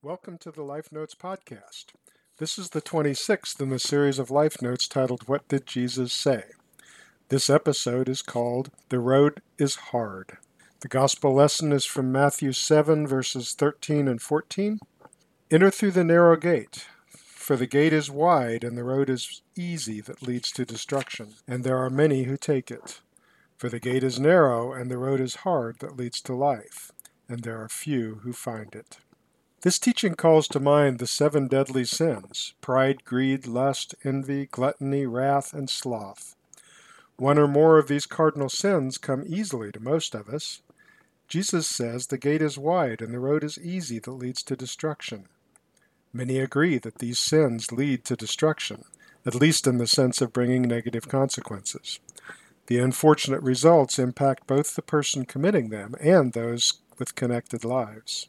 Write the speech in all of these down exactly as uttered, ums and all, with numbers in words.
Welcome to the Life Notes podcast. This is the twenty-sixth in the series of Life Notes titled, What Did Jesus Say? This episode is called, The Road is Hard. The gospel lesson is from Matthew seven, verses thirteen and fourteen. Enter through the narrow gate, for the gate is wide and the road is easy that leads to destruction, and there are many who take it. For the gate is narrow and the road is hard that leads to life, and there are few who find it. This teaching calls to mind the seven deadly sins: pride, greed, lust, envy, gluttony, wrath, and sloth. One or more of these cardinal sins come easily to most of us. Jesus says the gate is wide and the road is easy that leads to destruction. Many agree that these sins lead to destruction, at least in the sense of bringing negative consequences. The unfortunate results impact both the person committing them and those with connected lives.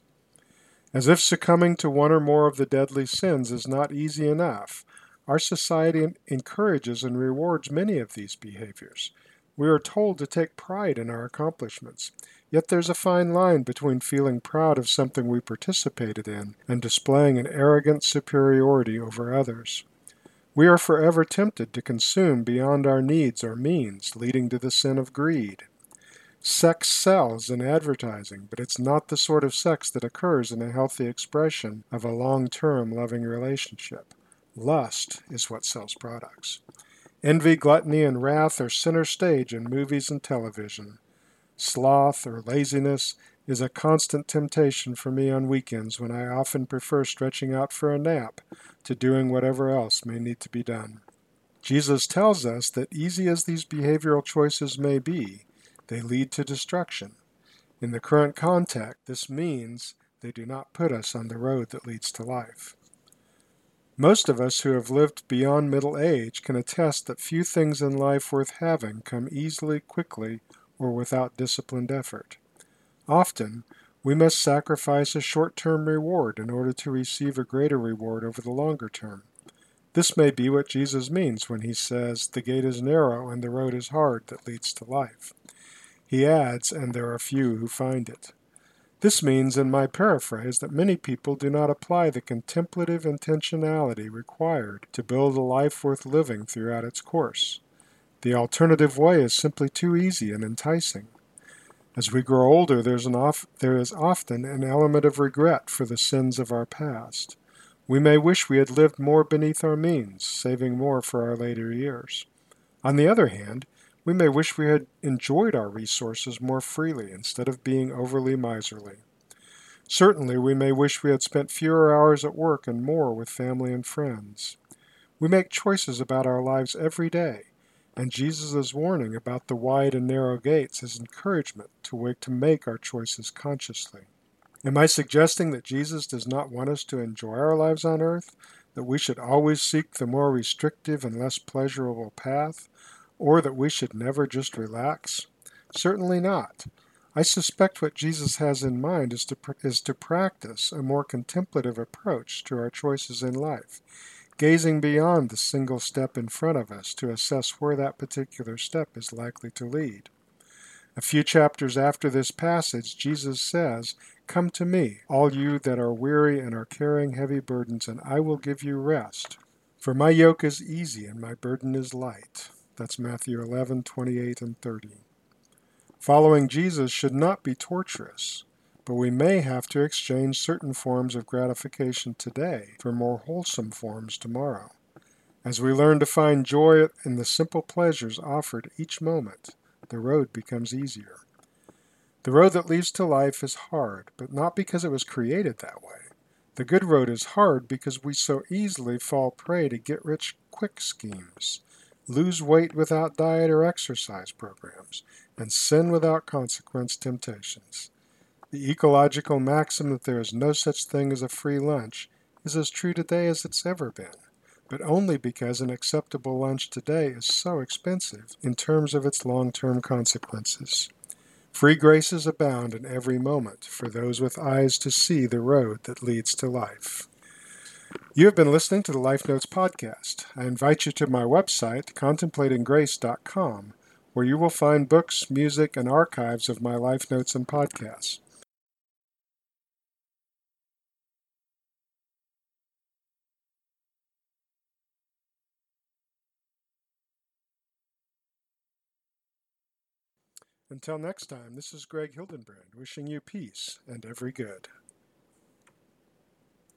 As if succumbing to one or more of the deadly sins is not easy enough, our society encourages and rewards many of these behaviors. We are told to take pride in our accomplishments, yet there's a fine line between feeling proud of something we participated in and displaying an arrogant superiority over others. We are forever tempted to consume beyond our needs or means, leading to the sin of greed. Sex sells in advertising, but it's not the sort of sex that occurs in a healthy expression of a long-term loving relationship. Lust is what sells products. Envy, gluttony, and wrath are center stage in movies and television. Sloth or laziness is a constant temptation for me on weekends when I often prefer stretching out for a nap to doing whatever else may need to be done. Jesus tells us that easy as these behavioral choices may be, they lead to destruction. In the current context, this means they do not put us on the road that leads to life. Most of us who have lived beyond middle age can attest that few things in life worth having come easily, quickly, or without disciplined effort. Often, we must sacrifice a short-term reward in order to receive a greater reward over the longer term. This may be what Jesus means when he says, the gate is narrow and the road is hard that leads to life. He adds, and there are few who find it. This means, in my paraphrase, that many people do not apply the contemplative intentionality required to build a life worth living throughout its course. The alternative way is simply too easy and enticing. As we grow older, there's an off, there is often an element of regret for the sins of our past. We may wish we had lived more beneath our means, saving more for our later years. On the other hand, we may wish we had enjoyed our resources more freely instead of being overly miserly. Certainly, we may wish we had spent fewer hours at work and more with family and friends. We make choices about our lives every day, and Jesus' warning about the wide and narrow gates is encouragement to wake to make our choices consciously. Am I suggesting that Jesus does not want us to enjoy our lives on earth, that we should always seek the more restrictive and less pleasurable path, or that we should never just relax? Certainly not. I suspect what Jesus has in mind is to, is to practice a more contemplative approach to our choices in life, gazing beyond the single step in front of us to assess where that particular step is likely to lead. A few chapters after this passage, Jesus says, Come to me, all you that are weary and are carrying heavy burdens, and I will give you rest. For my yoke is easy and my burden is light. That's Matthew eleven, twenty-eight and thirty. Following Jesus should not be torturous, but we may have to exchange certain forms of gratification today for more wholesome forms tomorrow. As we learn to find joy in the simple pleasures offered each moment, the road becomes easier. The road that leads to life is hard, but not because it was created that way. The good road is hard because we so easily fall prey to get-rich-quick schemes, lose weight without diet or exercise programs, and sin without consequence temptations. The ecological maxim that there is no such thing as a free lunch is as true today as it's ever been, but only because an acceptable lunch today is so expensive in terms of its long-term consequences. Free graces abound in every moment for those with eyes to see the road that leads to life. You have been listening to the Life Notes podcast. I invite you to my website, contemplating grace dot com, where you will find books, music, and archives of my Life Notes and podcasts. Until next time, this is Greg Hildenbrand wishing you peace and every good.